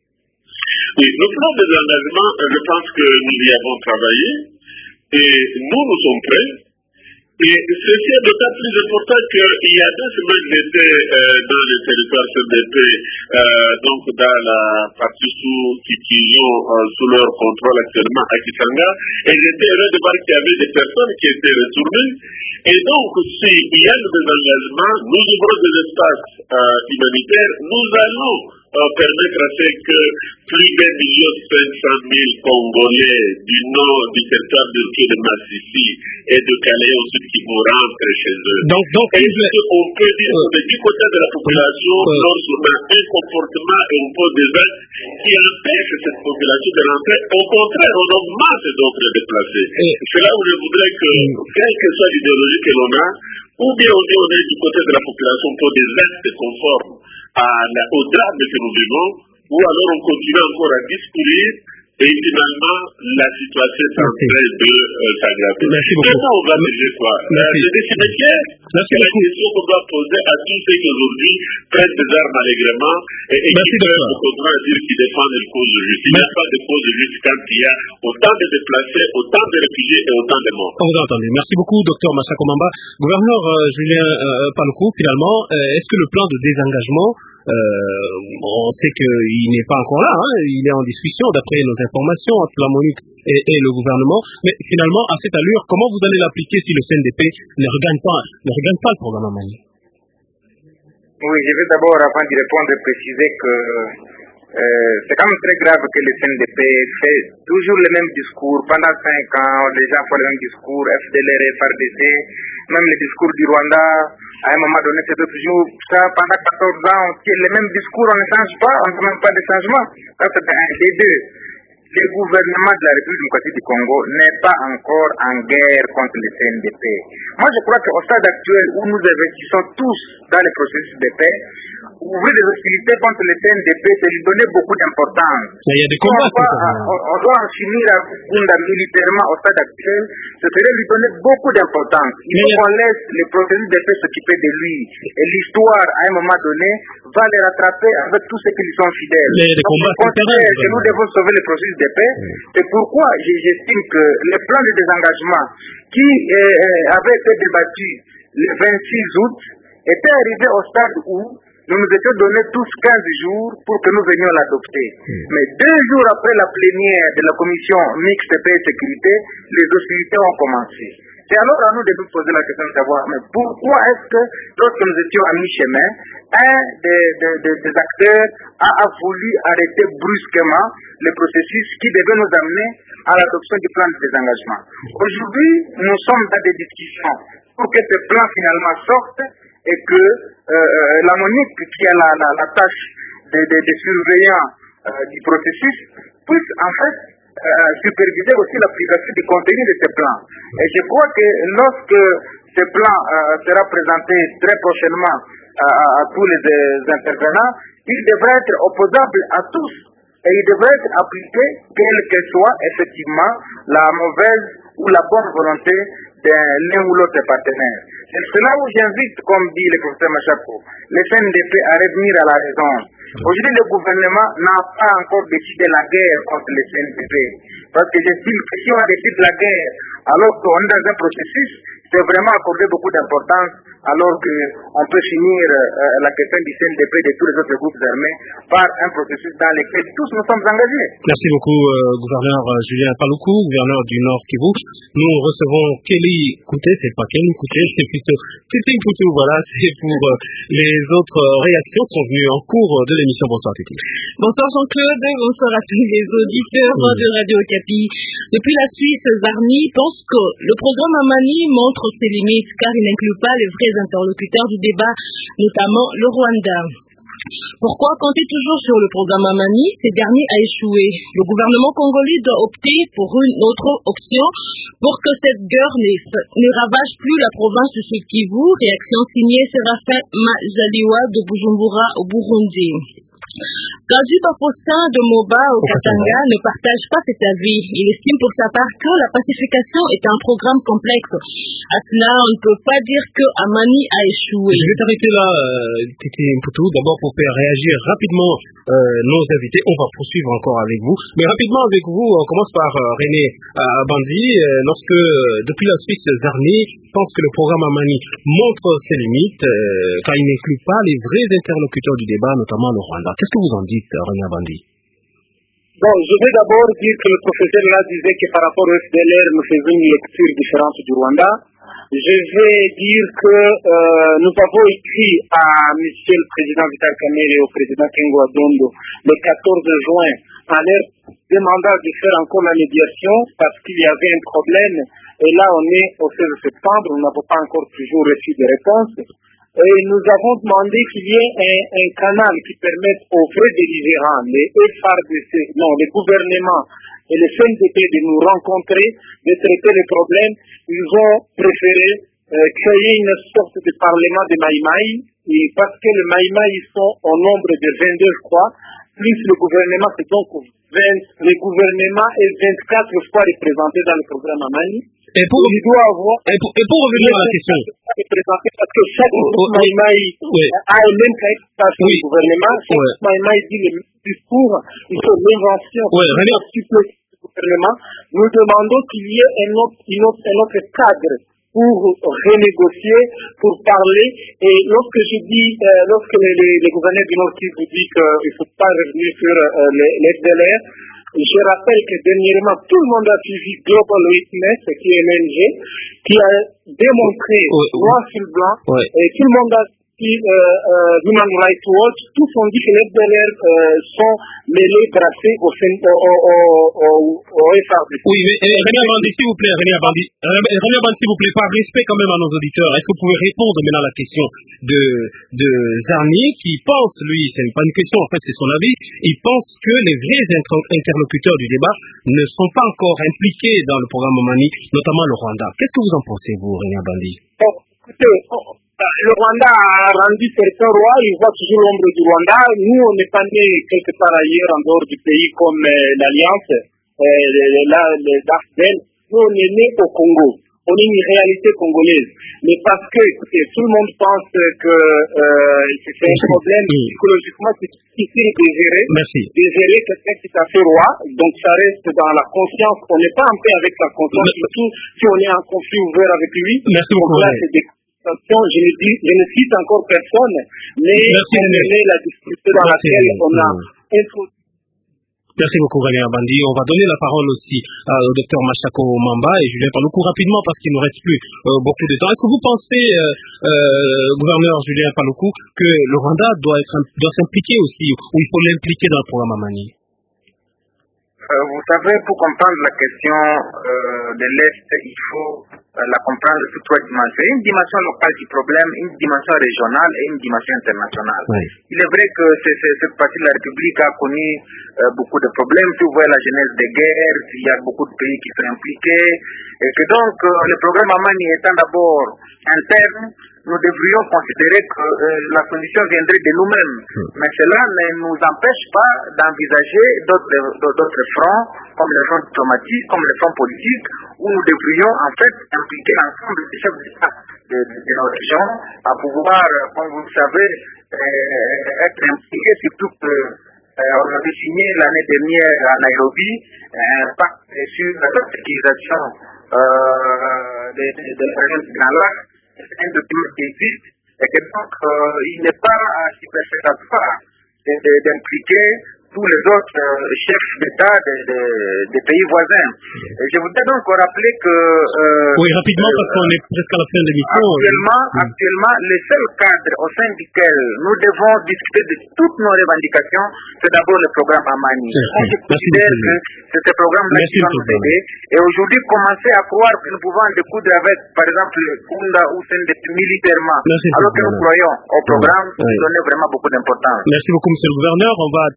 Oui, le plan de désengagement, je pense que nous y avons travaillé et nous, nous sommes prêts. Et ceci est d'autant plus important qu'il y a deux semaines, j'étais euh, dans le territoire C N D P, euh, donc dans la partie sous qui ont euh, sous leur contrôle actuellement à Kisanga, et j'étais heureux de voir qu'il y avait des personnes qui étaient retournées. Et donc, s'il y a le désengagement, nous ouvrons des espaces euh, humanitaires, nous allons euh, permettre à ce que plus d'un million cinq cent mille Congolais du nord du territoire de, de Massissi et de Calais ensuite qui vont rentrer chez eux. Donc, donc est-ce qu'on peut dire euh, que du côté de la population, euh, lorsqu'on a un comportement et on pose des actes qui empêchent cette population de rentrer, au contraire, on augmente donc les déplacés. Euh, C'est là où je voudrais que, quelle que soit l'idéologie que l'on a, ou bien on dit on est du côté de la population pour des actes conformes à la, au drame que nous vivons, ou alors on continue encore à discourir et finalement la situation est en train de euh, s'aggraver. Maintenant on va dire quoi? C'est des cimetières, c'est la question qu'on doit poser à tous ceux qui aujourd'hui prennent des armes allègrement et, et qui peuvent au contraire dire qu'ils défendent une cause juste. Il n'y a pas de cause juste quand il y a autant de déplacés, autant de réfugiés et autant de morts. On vous a entendu. Merci beaucoup, docteur Machako Mamba. Gouverneur euh, Julien euh, Paluku, finalement, euh, est-ce que le plan de désengagement, euh, on sait qu'il n'est pas encore là, hein, il est en discussion d'après nos informations entre la MONUC et, et le gouvernement, mais finalement, à cette allure, comment vous allez l'appliquer si le C N D P ne regagne pas, ne regagne pas le programme à Mali? Oui, je vais d'abord, avant d'y répondre, préciser que euh, c'est quand même très grave que le C N D P fait toujours le même discours. Pendant cinq ans, les gens font le même discours, F D L R, F R D C, même le discours du Rwanda, à un moment donné, c'est toujours ça, pendant quatorze ans, on tient le même discours, on ne change pas, on ne fait même pas de changement. Ça, c'est un des deux. Le gouvernement de la République démocratique du Congo n'est pas encore en guerre contre le C N D P. Moi, je crois qu'au stade actuel où nous investissons tous dans le processus de paix, ouvrir des hostilités contre le C N D P, c'est lui donner beaucoup d'importance. Il y a des combats. On, on, on doit en finir à Kunda militairement au stade actuel, ce serait lui donner beaucoup d'importance. Il faut qu'on laisse le processus de paix s'occuper de lui. Et l'histoire, à un moment donné, va les rattraper avec tous ceux qui lui sont fidèles. Donc, je considère que nous devons sauver le processus de paix. C'est pourquoi j'estime que le plan de désengagement qui euh, avait été débattu le vingt-six août était arrivé au stade où nous nous étions donné tous quinze jours pour que nous venions l'adopter. Mmh. Mais deux jours après la plénière de la commission mixte paix et sécurité, les hostilités ont commencé. C'est alors à nous de nous poser la question de savoir, mais pourquoi est-ce que lorsque nous étions à mi-chemin, un des, des, des, des acteurs a, a voulu arrêter brusquement le processus qui devait nous amener à l'adoption du plan de désengagement. Aujourd'hui, nous sommes dans des discussions pour que ce plan finalement sorte et que euh, la MONUC, qui a la, la, la tâche de, de, de surveillant euh, du processus, puisse en fait euh, superviser aussi l'application du contenu de ce plan. Et je crois que lorsque ce plan euh, sera présenté très prochainement à, à tous les euh, intervenants, il devrait être opposable à tous. Et il devrait être appliqué quelle que soit effectivement la mauvaise ou la bonne volonté de l'un ou l'autre partenaire. C'est là où j'invite, comme dit le professeur Machako, le C N D P à revenir à la raison. Aujourd'hui, le gouvernement n'a pas encore décidé la guerre contre le C N D P. Parce que j'estime que si on décide la guerre alors qu'on est dans un processus, c'est vraiment accorder beaucoup d'importance alors qu'on peut finir euh, la question du C N D P et de tous les autres groupes armés par un processus dans lequel tous nous sommes engagés. Merci beaucoup, euh, gouverneur Julien Paluku, gouverneur du Nord Kivu. Nous recevons Kelly Kouté, c'est pas Kelly Kouté, c'est plutôt Titi Koutou, voilà, c'est pour euh, les autres réactions qui sont venues en cours de l'émission. Bonsoir Titi. Bonsoir Jean-Claude, bonsoir à tous les auditeurs oui. de Radio Okapi. Depuis la Suisse, Zarni pense que le programme Amani montre ses limites car il n'inclut pas les vrais interlocuteurs du débat, notamment le Rwanda. Pourquoi compter toujours sur le programme Amani? Ce dernier a échoué. Le gouvernement congolais doit opter pour une autre option pour que cette guerre ne, ne ravage plus la province de Sud Kivu. Réaction signée Séraphin Majaliwa de Bujumbura au Burundi. Kazu Bapostin de Moba au Katanga ne partage pas cet avis. Il estime pour sa part que la pacification est un programme complexe à cela, on ne peut pas dire que Amani a échoué. Je vais t'arrêter là, euh, Titi Mpoutou, d'abord pour faire réagir rapidement euh, nos invités. On va poursuivre encore avec vous. Mais rapidement avec vous, on commence par euh, René euh, Bandi. Euh, lorsque, euh, depuis la Suisse, Zarni pense que le programme Amani montre ses limites, euh, car il n'inclut pas les vrais interlocuteurs du débat, notamment le Rwanda. Qu'est-ce que vous en dites, René Bandi? Bon, je vais d'abord dire que le professeur là disait que par rapport au F D L R, nous faisons une lecture différente du Rwanda. Je vais dire que euh, nous avons écrit à Monsieur le Président Vital Kamerhe et au Président Kengo Adondo le quatorze juin en leur demandant de faire encore la médiation parce qu'il y avait un problème. Et là, on est au seize septembre, nous n'avons pas encore toujours reçu de réponse. Et nous avons demandé qu'il y ait un, un canal qui permette aux vrais délibérants, les F R D C, non, les gouvernements et les C N D P de nous rencontrer, de traiter les problèmes. Ils ont préféré euh, créer une sorte de parlement de Maïmaï, et parce que les Maïmaï sont au nombre de vingt-deux, je crois, plus le gouvernement, c'est donc vingt, le gouvernement est vingt-quatre fois représenté dans le programme Amani. Et pour, il doit avoir, et pour, et pour revenir à la question, représenté parce que chaque groupe oh, Maïmaï oui. a une même qualification oui. du gouvernement, chaque oui. Maïmaï dit le même discours, il faut l'invention oui, du gouvernement. Nous demandons qu'il y ait un autre, une autre, un autre cadre pour renégocier, pour parler. Et lorsque je dis, euh, lorsque les, les, les gouverneurs du Nord Kivu disent qu'il ne faut pas revenir sur euh, les, les F D L R, je rappelle que dernièrement, tout le monde a suivi Global Witness, qui est l'O N G, qui a démontré oui, noir oui. sur blanc, oui. et tout le monde a suivi euh, euh, Human Rights Watch, tous ont dit que les F D L R euh, sont mêlés, brassés au, au, au, au, au F R D C. Oui, mais euh, René Bandi, s'il vous plaît, René Bandi, René Bandi, s'il vous plaît, par respect quand même à nos auditeurs, est-ce que vous pouvez répondre maintenant à la question de, de Zarni, qui pense, lui, c'est pas une question, en fait, c'est son avis, il pense que les vrais inter- interlocuteurs du débat ne sont pas encore impliqués dans le programme Amani, notamment le Rwanda. Qu'est-ce que vous en pensez, vous, René Bandi? Oh, écoutez, oh, le Rwanda a rendu certains rois, il voit toujours l'ombre du Rwanda. Nous, on n'est pas nés quelque part ailleurs en dehors du pays comme euh, l'Alliance, euh, là, les D A F D E L. Nous, on est nés au Congo. On est une réalité congolaise. Mais parce que, écoutez, tout le monde pense que euh, c'est un problème psychologiquement, c'est difficile de gérer. Merci. De gérer quelqu'un qui t'a fait roi. Donc, ça reste dans la conscience. On n'est pas en paix avec la conscience, Merci. Surtout si on est en conflit ouvert avec lui. Merci beaucoup. Donc, là, c'est des je ne, dis, je ne cite encore personne, mais Merci, on connaît la difficulté dans Merci. laquelle on a introduit. Merci beaucoup, René Bandi. On va donner la parole aussi euh, au docteur Machako Mamba et Julien Paluku rapidement parce qu'il ne reste plus euh, beaucoup de temps. Est-ce que vous pensez, euh, euh, gouverneur Julien Paluku, que le Rwanda doit, être, doit s'impliquer aussi, ou il faut l'impliquer dans le programme Amani? euh, Vous savez, pour comprendre la question euh, de l'Est, il faut la comprendre sous trois dimensions. Une dimension locale du problème, une dimension régionale et une dimension internationale. Oui. Il est vrai que c'est, c'est, cette partie de la République a connu euh, beaucoup de problèmes. Si vous voyez la genèse des guerres, il y a beaucoup de pays qui sont impliqués. Et que donc, euh, le programme Amani étant d'abord interne, nous devrions considérer que euh, la condition viendrait de nous-mêmes. Mm. Mais cela ne nous empêche pas d'envisager d'autres, d'autres fronts, comme le front diplomatique, comme le front politique, où nous devrions en fait impliquer l'ensemble des chefs d'État de, de, de nos régions à pouvoir, comme vous le savez, euh, être impliqués, surtout que euh, on avait signé l'année dernière à Nairobi un pacte sur la sécurisation euh, de, de, de la région du Grand Lac. C'est un document qui existe et que donc euh, il n'est pas superfétatoire d'impliquer tous les autres euh, chefs d'État des de, de pays voisins. Et je voudrais donc rappeler que... Euh, oui, rapidement, euh, parce qu'on est presque à la fin de l'émission. Actuellement, oui. actuellement, le seul cadre au sein duquel nous devons discuter de toutes nos revendications, c'est d'abord le programme Amani. On je considère que c'est ce programme-là qui va nous aider. Et aujourd'hui, commencer à croire que nous pouvons découdre avec, par exemple, le Kunda ou Sendep militairement, Merci alors que nous croyons au programme, oui. donner vraiment beaucoup d'importance. Merci beaucoup, monsieur le gouverneur. On va terminer par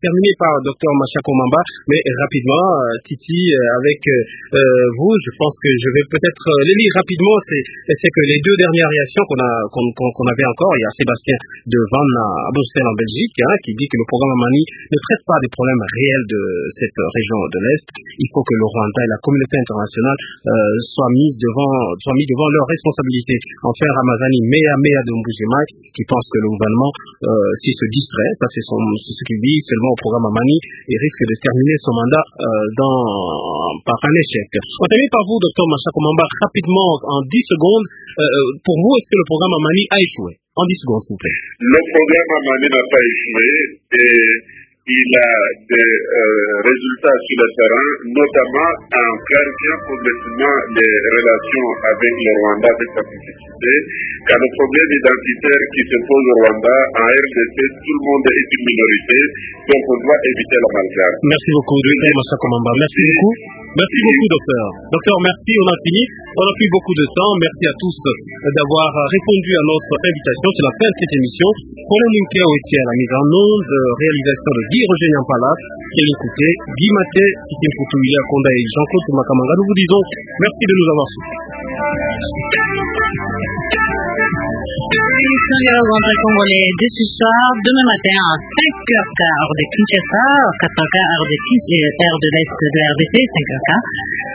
par Docteur Machako Mamba, mais rapidement, euh, Titi, euh, avec euh, vous, je pense que je vais peut-être euh, les lire rapidement. C'est, c'est que les deux dernières réactions qu'on a qu'on, qu'on, qu'on avait encore, il y a Sébastien de Vannes à Bruxelles en Belgique, hein, qui dit que le programme Amani ne traite pas des problèmes réels de cette région de l'Est. Il faut que le Rwanda et la communauté internationale euh, soient mis devant soient mis devant leurs responsabilités. Enfin, Ramazani Mea Mea de Mbujima, qui pense que le gouvernement, euh, s'il se distrait, ça c'est, son, c'est ce qu'il dit seulement au programme Amani, et risque de terminer son mandat euh, dans, par un échec. On termine par vous, docteur Machako Mamba, rapidement, en dix secondes. Euh, pour vous, est-ce que le programme Amani a échoué? En dix secondes, s'il vous plaît. Le programme Amani n'a pas échoué et il a des euh, résultats sur le terrain, notamment en clarifiant progressivement les relations avec le Rwanda de sa spécificité, car le problème identitaire qui se pose au Rwanda, en R D C, tout le monde est une minorité, donc on doit éviter l'amalgame. Merci beaucoup, docteur Machako Mamba. Merci beaucoup. Merci beaucoup, docteur. Docteur, merci, on a fini. On n'a plus beaucoup de temps. Merci à tous d'avoir répondu à notre invitation. C'est la fin de cette émission. Paulin Munkeo était à la mise en onde, réalisation de Guy Roger Nyampala, qui a écouté, Guy Maté, Titi Mputu, William Konda et Jean-Claude Makamanga. Nous vous disons merci de nous avoir suivis. L'émission Dialogue entre Congolais de ce soir, demain matin à cinq heures quinze heure de Kinshasa, quatre heures quinze heure de, Kinshasa, heure de l'Est de la R D C, cinq heures quinze.